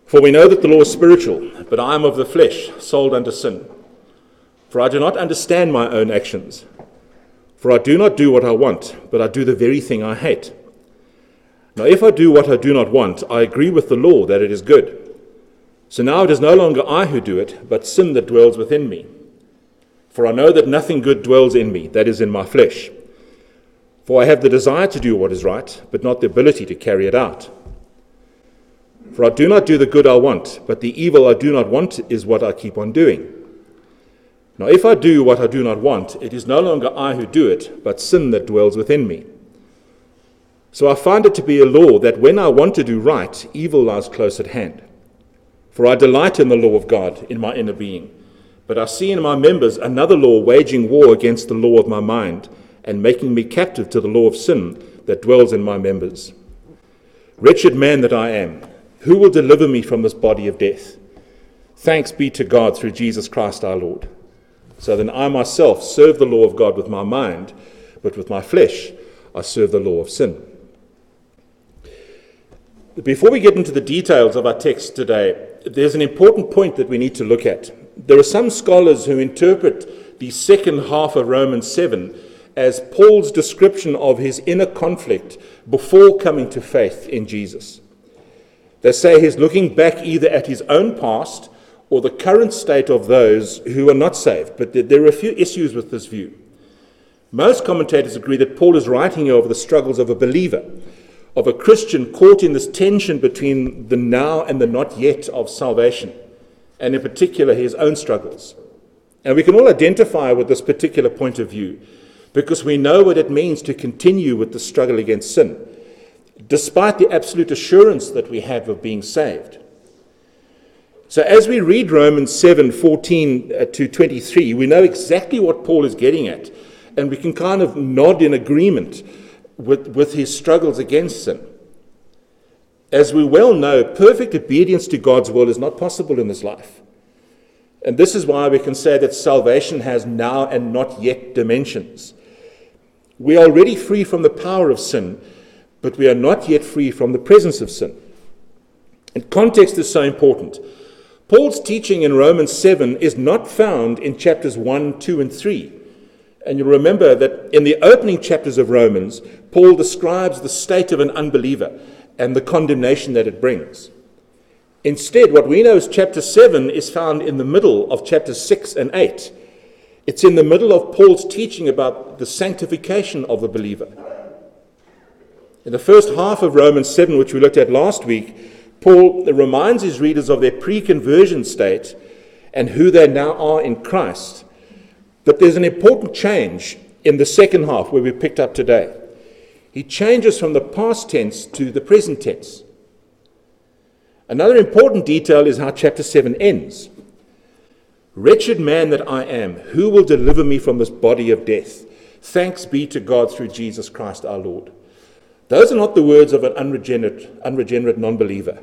For we know that the law is spiritual, but I am of the flesh, sold under sin. For I do not understand my own actions. For I do not do what I want, but I do the very thing I hate. Now if I do what I do not want, I agree with the law that it is good. So now it is no longer I who do it, but sin that dwells within me. For I know that nothing good dwells in me, that is in my flesh. For I have the desire to do what is right, but not the ability to carry it out. For I do not do the good I want, but the evil I do not want is what I keep on doing. Now if I do what I do not want, it is no longer I who do it, but sin that dwells within me. So I find it to be a law that when I want to do right, evil lies close at hand. For I delight in the law of God in my inner being, but I see in my members another law waging war against the law of my mind and making me captive to the law of sin that dwells in my members. Wretched man that I am, who will deliver me from this body of death? Thanks be to God through Jesus Christ our Lord. So then I myself serve the law of God with my mind, but with my flesh I serve the law of sin. Before we get into the details of our text today, there's an important point that we need to look at. There are some scholars who interpret the second half of Romans 7 as Paul's description of his inner conflict before coming to faith in Jesus. They say he's looking back either at his own past or the current state of those who are not saved. But there are a few issues with this view. Most commentators agree that Paul is writing here of the struggles of a believer, of a Christian caught in this tension between the now and the not yet of salvation, and in particular his own struggles. And we can all identify with this particular point of view because we know what it means to continue with the struggle against sin, despite the absolute assurance that we have of being saved. So as we read Romans 7:14 to 23, we know exactly what Paul is getting at, and we can kind of nod in agreement with his struggles against sin. As we well know, perfect obedience to God's will is not possible in this life. And this is why we can say that salvation has now and not yet dimensions. We are already free from the power of sin, but we are not yet free from the presence of sin. And context is so important. Paul's teaching in Romans 7 is not found in chapters 1, 2, and 3. And you'll remember that in the opening chapters of Romans, Paul describes the state of an unbeliever and the condemnation that it brings. Instead, what we know is chapter 7 is found in the middle of chapters 6 and 8. It's in the middle of Paul's teaching about the sanctification of the believer. In the first half of Romans 7, which we looked at last week, Paul reminds his readers of their pre-conversion state and who they now are in Christ. But there's an important change in the second half where we picked up today. He changes from the past tense to the present tense. Another important detail is how chapter 7 ends. Wretched man that I am, who will deliver me from this body of death? Thanks be to God through Jesus Christ our Lord. Those are not the words of an unregenerate non-believer.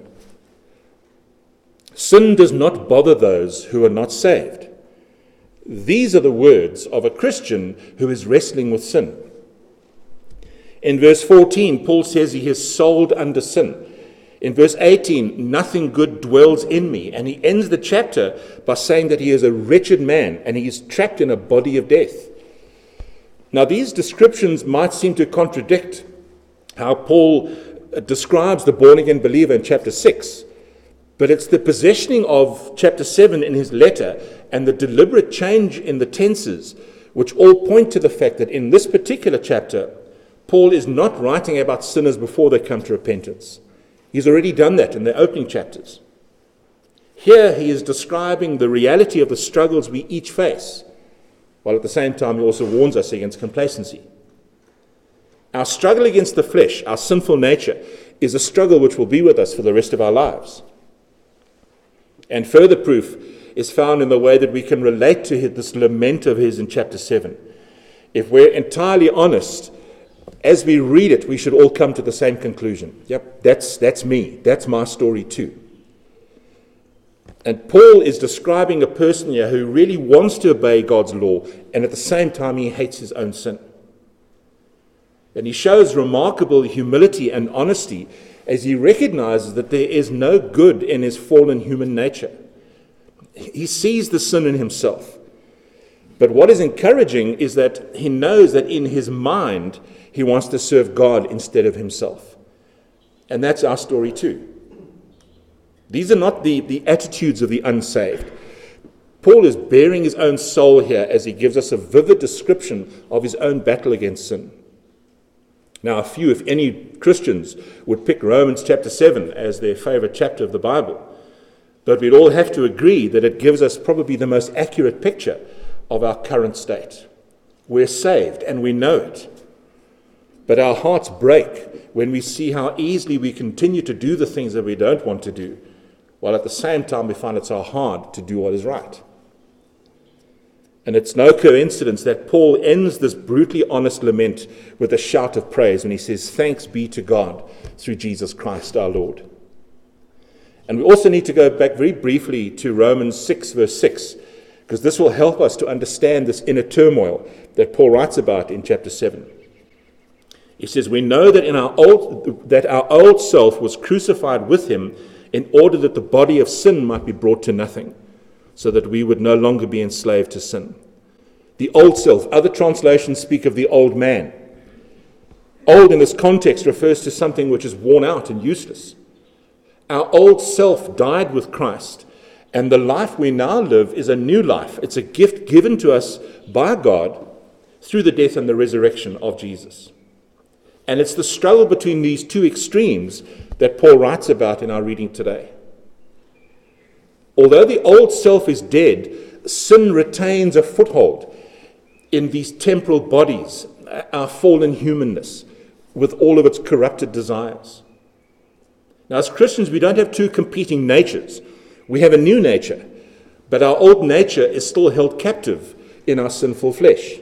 Sin does not bother those who are not saved. These are the words of a Christian who is wrestling with sin. In verse 14, Paul says he is sold under sin. In verse 18, nothing good dwells in me. And he ends the chapter by saying that he is a wretched man and he is trapped in a body of death. Now, these descriptions might seem to contradict how Paul describes the born-again believer in chapter 6. But it's the positioning of chapter 7 in his letter and the deliberate change in the tenses which all point to the fact that in this particular chapter, Paul is not writing about sinners before they come to repentance. He's already done that in the opening chapters. Here he is describing the reality of the struggles we each face, while at the same time he also warns us against complacency. Our struggle against the flesh, our sinful nature, is a struggle which will be with us for the rest of our lives. And further proof is found in the way that we can relate to this lament of his in chapter 7. If we're entirely honest, as we read it, we should all come to the same conclusion. Yep, that's me. That's my story too. And Paul is describing a person here who really wants to obey God's law, and at the same time he hates his own sin. And he shows remarkable humility and honesty as he recognizes that there is no good in his fallen human nature. He sees the sin in himself. But what is encouraging is that he knows that in his mind, he wants to serve God instead of himself. And that's our story too. These are not the attitudes of the unsaved. Paul is bearing his own soul here as he gives us a vivid description of his own battle against sin. Now, a few, if any, Christians would pick Romans chapter 7 as their favorite chapter of the Bible. But we'd all have to agree that it gives us probably the most accurate picture of our current state. We're saved and we know it. But our hearts break when we see how easily we continue to do the things that we don't want to do, while at the same time we find it so hard to do what is right. And it's no coincidence that Paul ends this brutally honest lament with a shout of praise when he says, "Thanks be to God through Jesus Christ our Lord." And we also need to go back very briefly to Romans 6, verse 6, because this will help us to understand this inner turmoil that Paul writes about in chapter 7. He says, "We know that our old self was crucified with him in order that the body of sin might be brought to nothing, so that we would no longer be enslaved to sin." The old self. Other translations speak of the old man. Old in this context refers to something which is worn out and useless. Our old self died with Christ, and the life we now live is a new life. It's a gift given to us by God through the death and the resurrection of Jesus. And it's the struggle between these two extremes that Paul writes about in our reading today. Although the old self is dead, sin retains a foothold in these temporal bodies, our fallen humanness, with all of its corrupted desires. Now, as Christians, we don't have two competing natures. We have a new nature, but our old nature is still held captive in our sinful flesh.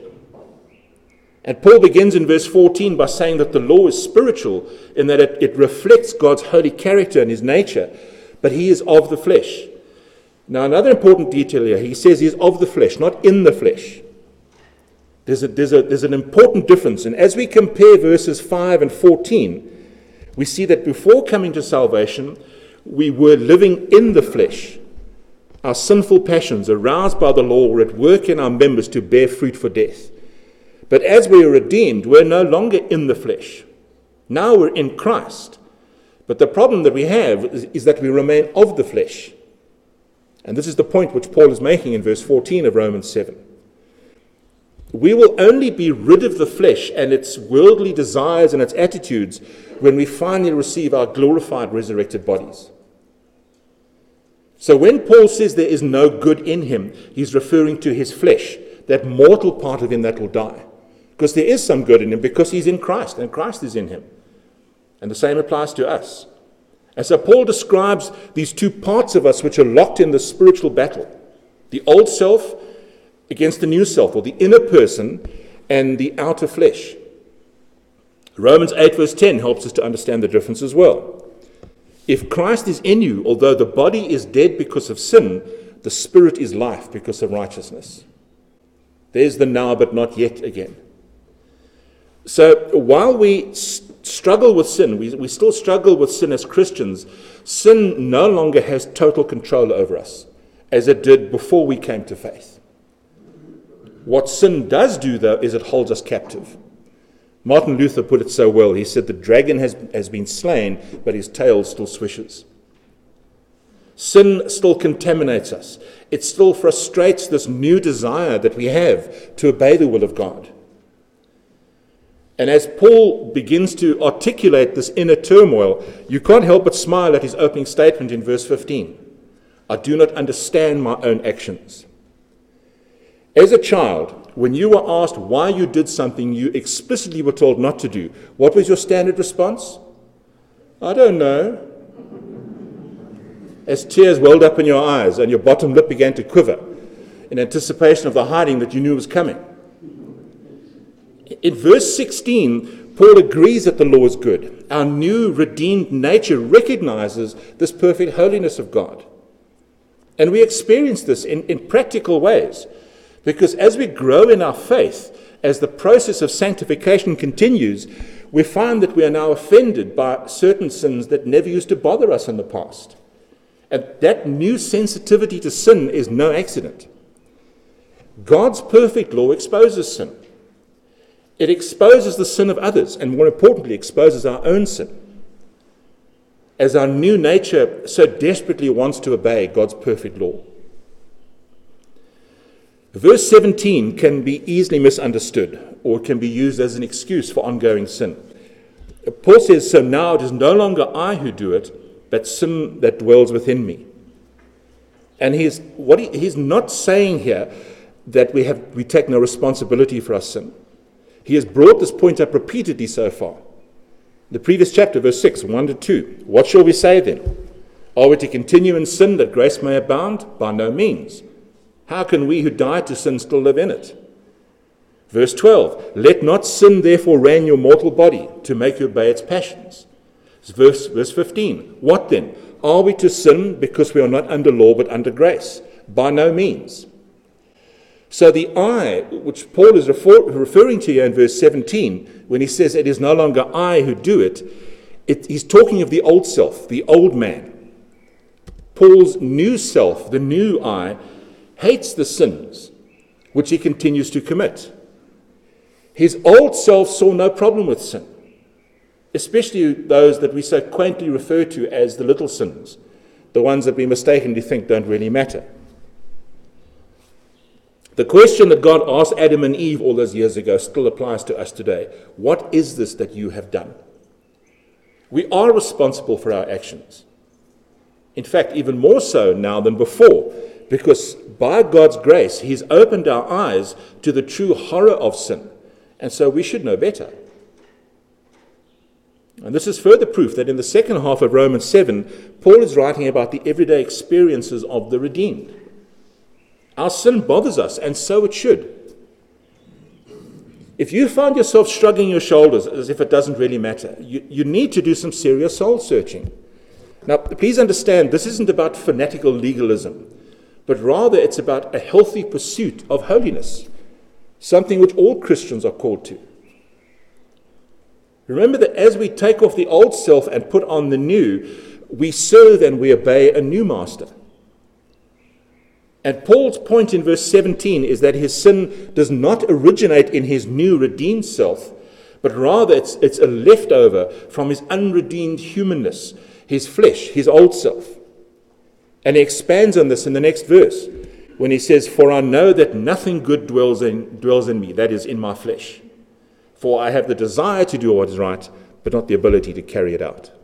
And Paul begins in verse 14 by saying that the law is spiritual in that it reflects God's holy character and his nature, but he is of the flesh. Now, another important detail here, he says he is of the flesh, not in the flesh. There's an important difference, and as we compare verses 5 and 14, we see that before coming to salvation, we were living in the flesh. Our sinful passions, aroused by the law, were at work in our members to bear fruit for death. But as we are redeemed, we're no longer in the flesh. Now we're in Christ. But the problem that we have is that we remain of the flesh. And this is the point which Paul is making in verse 14 of Romans 7. We will only be rid of the flesh and its worldly desires and its attitudes when we finally receive our glorified resurrected bodies. So when Paul says there is no good in him, he's referring to his flesh, that mortal part of him that will die. Because there is some good in him because he's in Christ and Christ is in him. And the same applies to us. And so Paul describes these two parts of us which are locked in the spiritual battle. The old self against the new self, or the inner person and the outer flesh. Romans 8 verse 10 helps us to understand the difference as well. If Christ is in you, although the body is dead because of sin, the spirit is life because of righteousness. There's the now but not yet again. So while we struggle with sin, we still struggle with sin as Christians, sin no longer has total control over us, as it did before we came to faith. What sin does do, though, is it holds us captive. Martin Luther put it so well. He said, "The dragon has been slain, but his tail still swishes." Sin still contaminates us. It still frustrates this new desire that we have to obey the will of God. And as Paul begins to articulate this inner turmoil, you can't help but smile at his opening statement in verse 15. "I do not understand my own actions." As a child, when you were asked why you did something you explicitly were told not to do, what was your standard response? "I don't know." As tears welled up in your eyes and your bottom lip began to quiver in anticipation of the hiding that you knew was coming. In verse 16, Paul agrees that the law is good. Our new redeemed nature recognizes this perfect holiness of God. And we experience this in practical ways. Because as we grow in our faith as the process of sanctification continues, we find that we are now offended by certain sins that never used to bother us in the past. And that new sensitivity to sin is no accident. God's perfect law exposes sin. It exposes the sin of others, and more importantly, exposes our own sin, as our new nature so desperately wants to obey God's perfect law. Verse 17 can be easily misunderstood, or can be used as an excuse for ongoing sin. Paul says, "So now it is no longer I who do it, but sin that dwells within me." And he's not saying here that we take no responsibility for our sin. He has brought this point up repeatedly so far. The previous chapter, verse 6, 1 to 2. "What shall we say then? Are we to continue in sin that grace may abound? By no means. How can we who died to sin still live in it?" Verse 12, "Let not sin therefore reign your mortal body, to make you obey its passions." Verse 15, "What then? Are we to sin because we are not under law but under grace? By no means." So the I, which Paul is referring to here in verse 17, when he says it is no longer I who do it, he's talking of the old self, the old man. Paul's new self, the new I, hates the sins which he continues to commit. His old self saw no problem with sin, especially those that we so quaintly refer to as the little sins, the ones that we mistakenly think don't really matter. The question that God asked Adam and Eve all those years ago still applies to us today. What is this that you have done? We are responsible for our actions. In fact, even more so now than before, because by God's grace, He's opened our eyes to the true horror of sin, and so we should know better. And this is further proof that in the second half of Romans 7, Paul is writing about the everyday experiences of the redeemed. Our sin bothers us, and so it should. If you find yourself shrugging your shoulders as if it doesn't really matter, you need to do some serious soul searching. Now, please understand, this isn't about fanatical legalism, but rather it's about a healthy pursuit of holiness, something which all Christians are called to. Remember that as we take off the old self and put on the new, we serve and we obey a new master. And Paul's point in verse 17 is that his sin does not originate in his new redeemed self, but rather it's a leftover from his unredeemed humanness, his flesh, his old self. And he expands on this in the next verse when he says, "For I know that nothing good dwells in me, that is, in my flesh. For I have the desire to do what is right, but not the ability to carry it out."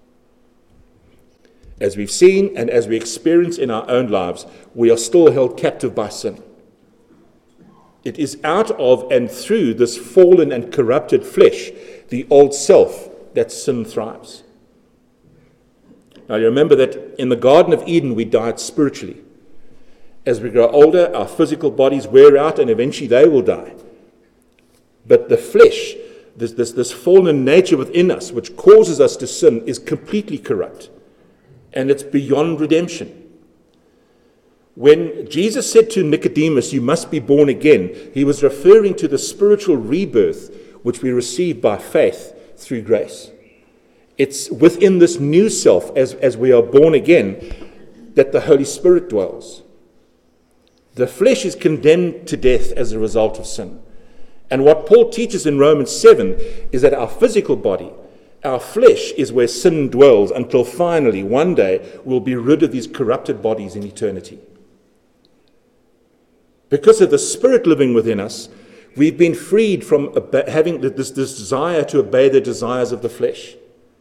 As we've seen and as we experience in our own lives, we are still held captive by sin. It is out of and through this fallen and corrupted flesh, the old self, that sin thrives. Now you remember that in the Garden of Eden we died spiritually. As we grow older, our physical bodies wear out and eventually they will die. But the flesh, this fallen nature within us which causes us to sin, is completely corrupt. And it's beyond redemption. When Jesus said to Nicodemus, "You must be born again," he was referring to the spiritual rebirth which we receive by faith through grace. It's within this new self, as we are born again, that the Holy Spirit dwells. The flesh is condemned to death as a result of sin. And what Paul teaches in Romans 7 is that our physical body, our flesh, is where sin dwells until finally, one day, we'll be rid of these corrupted bodies in eternity. Because of the Spirit living within us, we've been freed from having this desire to obey the desires of the flesh.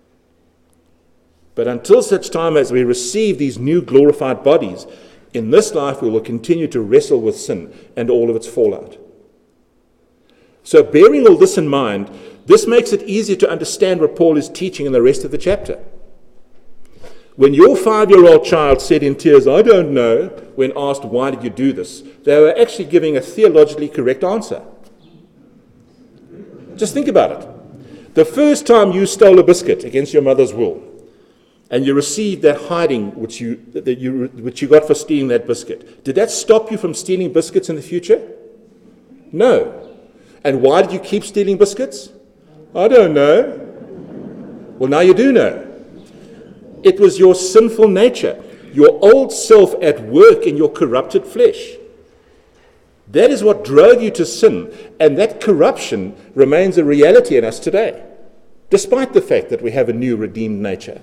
But until such time as we receive these new glorified bodies, in this life we will continue to wrestle with sin and all of its fallout. So bearing all this in mind, this makes it easier to understand what Paul is teaching in the rest of the chapter. When your 5-year-old child said in tears, "I don't know," when asked, "Why did you do this?" they were actually giving a theologically correct answer. Just think about it. The first time you stole a biscuit against your mother's will, and you received that hiding which you got for stealing that biscuit, did that stop you from stealing biscuits in the future? No. And why did you keep stealing biscuits? I don't know. Well, now you do know. It was your sinful nature, your old self at work in your corrupted flesh. That is what drove you to sin, and that corruption remains a reality in us today, despite the fact that we have a new redeemed nature.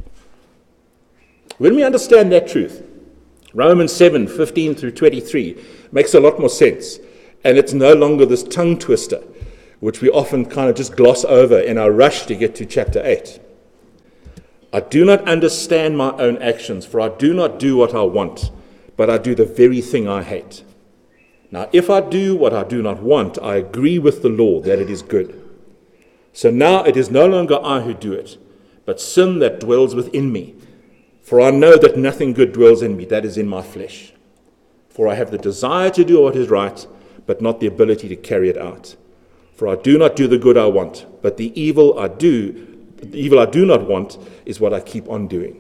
When we understand that truth, Romans 7:15 through 23 makes a lot more sense, and it's no longer this tongue twister, which we often kind of just gloss over in our rush to get to chapter 8. I do not understand my own actions, for I do not do what I want, but I do the very thing I hate. Now, if I do what I do not want, I agree with the law that it is good. So now it is no longer I who do it, but sin that dwells within me. For I know that nothing good dwells in me, that is in my flesh. For I have the desire to do what is right, but not the ability to carry it out. For I do not do the good I want, but the evil I do not want is what I keep on doing.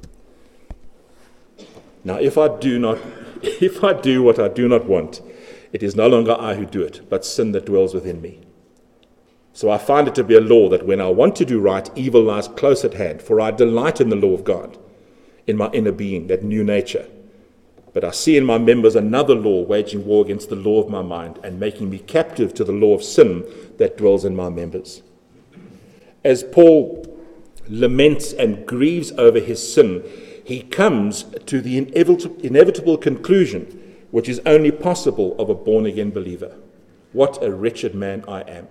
Now, if I do what I do not want, it is no longer I who do it, but sin that dwells within me. So I find it to be a law that when I want to do right, evil lies close at hand, for I delight in the law of God, in my inner being, that new nature. But I see in my members another law waging war against the law of my mind and making me captive to the law of sin that dwells in my members. As Paul laments and grieves over his sin, he comes to the inevitable conclusion, which is only possible of a born-again believer. What a wretched man I am.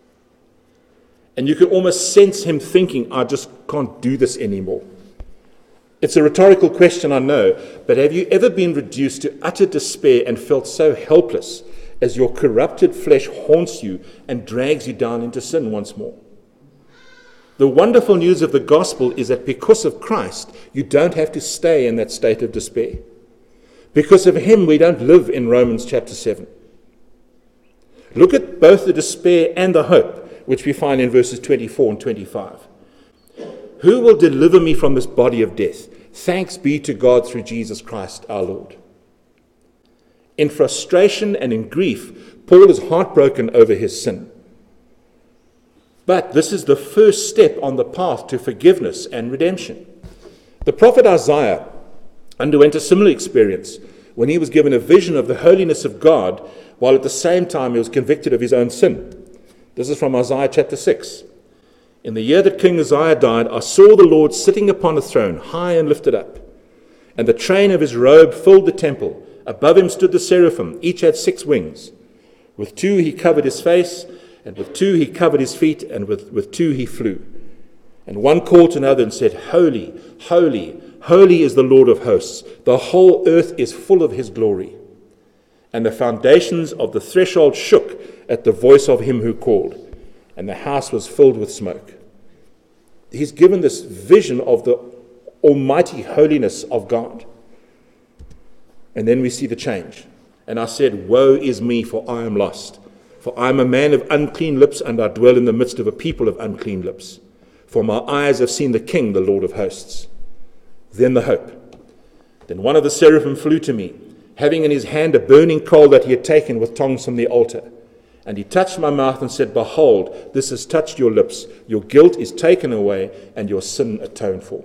And you can almost sense him thinking, I just can't do this anymore. It's a rhetorical question, I know, but have you ever been reduced to utter despair and felt so helpless as your corrupted flesh haunts you and drags you down into sin once more? The wonderful news of the gospel is that because of Christ, you don't have to stay in that state of despair. Because of him, we don't live in Romans chapter 7. Look at both the despair and the hope, which we find in verses 24 and 25. Who will deliver me from this body of death? Thanks be to God through Jesus Christ our Lord. In frustration and in grief, Paul is heartbroken over his sin. But this is the first step on the path to forgiveness and redemption. The prophet Isaiah underwent a similar experience when he was given a vision of the holiness of God, while at the same time he was convicted of his own sin. This is from Isaiah chapter 6. In the year that King Uzziah died, I saw the Lord sitting upon a throne, high and lifted up, and the train of his robe filled the temple. Above him stood the seraphim, each had 6 wings. With 2 he covered his face, and with 2 he covered his feet, and with 2 he flew. And one called to another and said, Holy, holy, holy is the Lord of hosts. The whole earth is full of his glory. And the foundations of the threshold shook at the voice of him who called, and the house was filled with smoke. He's given this vision of the almighty holiness of God. And then we see the change. And I said, Woe is me, for I am lost. For I am a man of unclean lips, and I dwell in the midst of a people of unclean lips. For my eyes have seen the King, the Lord of hosts. Then the hope. Then one of the seraphim flew to me, having in his hand a burning coal that he had taken with tongs from the altar. And he touched my mouth and said, Behold, this has touched your lips. Your guilt is taken away, and your sin atoned for.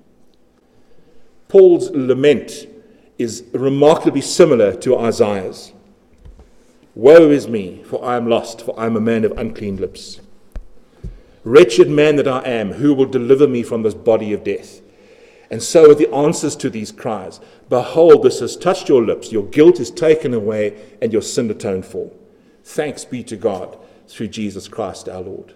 Paul's lament is remarkably similar to Isaiah's. Woe is me, for I am lost, for I am a man of unclean lips. Wretched man that I am, who will deliver me from this body of death? And so are the answers to these cries. Behold, this has touched your lips. Your guilt is taken away, and your sin atoned for. Thanks be to God through Jesus Christ our Lord.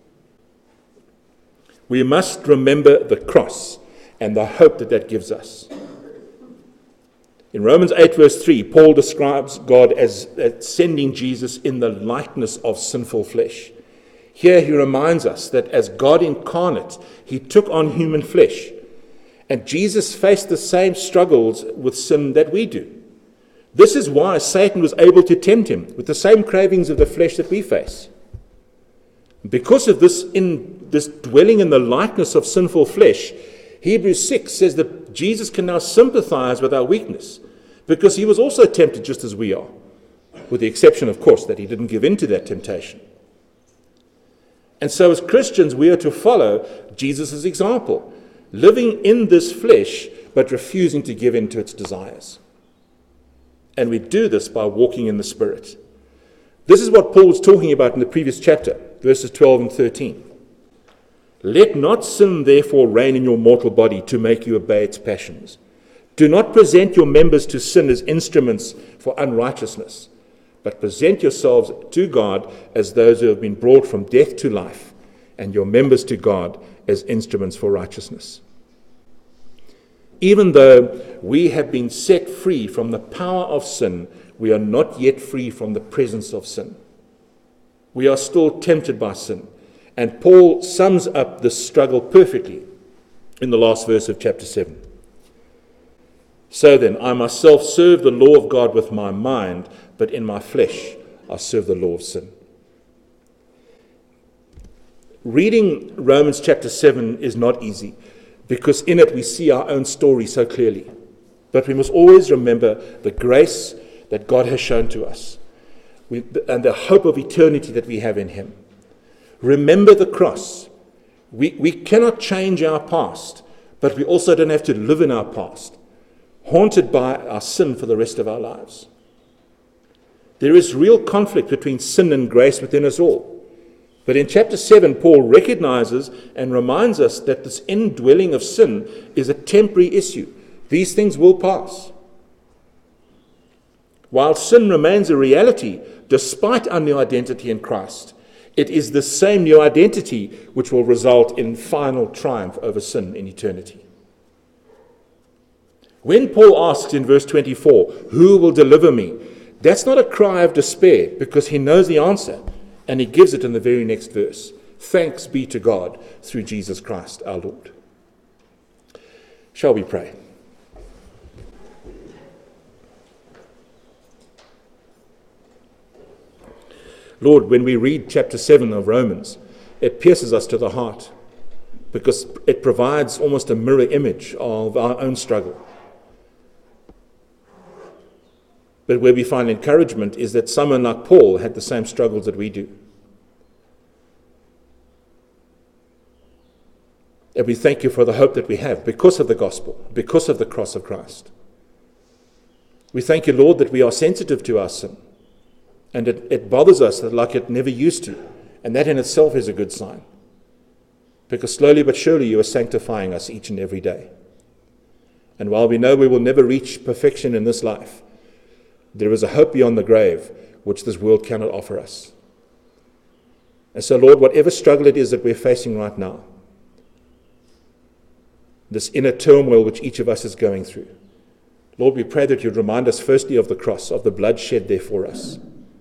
We must remember the cross and the hope that that gives us. In Romans 8 verse 3, Paul describes God as sending Jesus in the likeness of sinful flesh. Here he reminds us that as God incarnate, he took on human flesh. And Jesus faced the same struggles with sin that we do. This is why Satan was able to tempt him with the same cravings of the flesh that we face. Because of this dwelling in the likeness of sinful flesh, Hebrews 6 says that Jesus can now sympathize with our weakness, because he was also tempted just as we are, with the exception, of course, that he didn't give in to that temptation. And so as Christians, we are to follow Jesus' example, living in this flesh, but refusing to give in to its desires. And we do this by walking in the Spirit. This is what Paul was talking about in the previous chapter, verses 12 and 13. Let not sin therefore reign in your mortal body to make you obey its passions. Do not present your members to sin as instruments for unrighteousness, but present yourselves to God as those who have been brought from death to life, and your members to God as instruments for righteousness. Even though we have been set free from the power of sin, we are not yet free from the presence of sin. We are still tempted by sin. And Paul sums up this struggle perfectly in the last verse of chapter 7. So then, I myself serve the law of God with my mind, but in my flesh I serve the law of sin. Reading Romans chapter 7 is not easy, because in it we see our own story so clearly. But we must always remember the grace that God has shown to us, and the hope of eternity that we have in him. Remember the cross. We cannot change our past, but we also don't have to live in our past, haunted by our sin for the rest of our lives. There is real conflict between sin and grace within us all. But in chapter 7, Paul recognizes and reminds us that this indwelling of sin is a temporary issue. These things will pass. While sin remains a reality, despite our new identity in Christ, it is the same new identity which will result in final triumph over sin in eternity. When Paul asks in verse 24, who will deliver me? That's not a cry of despair, because he knows the answer, and he gives it in the very next verse. Thanks be to God through Jesus Christ our Lord. Shall we pray? Lord, when we read chapter 7 of Romans, it pierces us to the heart, because it provides almost a mirror image of our own struggle. But where we find encouragement is that someone like Paul had the same struggles that we do. And we thank you for the hope that we have because of the gospel, because of the cross of Christ. We thank you, Lord, that we are sensitive to our sin. And it bothers us like it never used to. And that in itself is a good sign. Because slowly but surely you are sanctifying us each and every day. And while we know we will never reach perfection in this life, there is a hope beyond the grave which this world cannot offer us. And so, Lord, whatever struggle it is that we're facing right now, this inner turmoil which each of us is going through, Lord, we pray that you'd remind us firstly of the cross, of the blood shed there for us.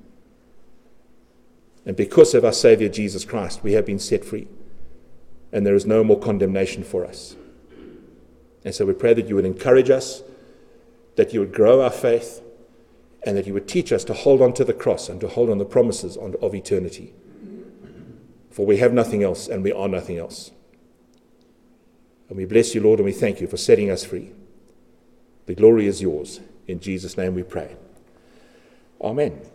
And because of our Savior Jesus Christ, we have been set free. And there is no more condemnation for us. And so we pray that you would encourage us, that you would grow our faith, and that you would teach us to hold on to the cross and to hold on the promises of eternity. For we have nothing else and we are nothing else. And we bless you, Lord, and we thank you for setting us free. The glory is yours. In Jesus' name we pray. Amen.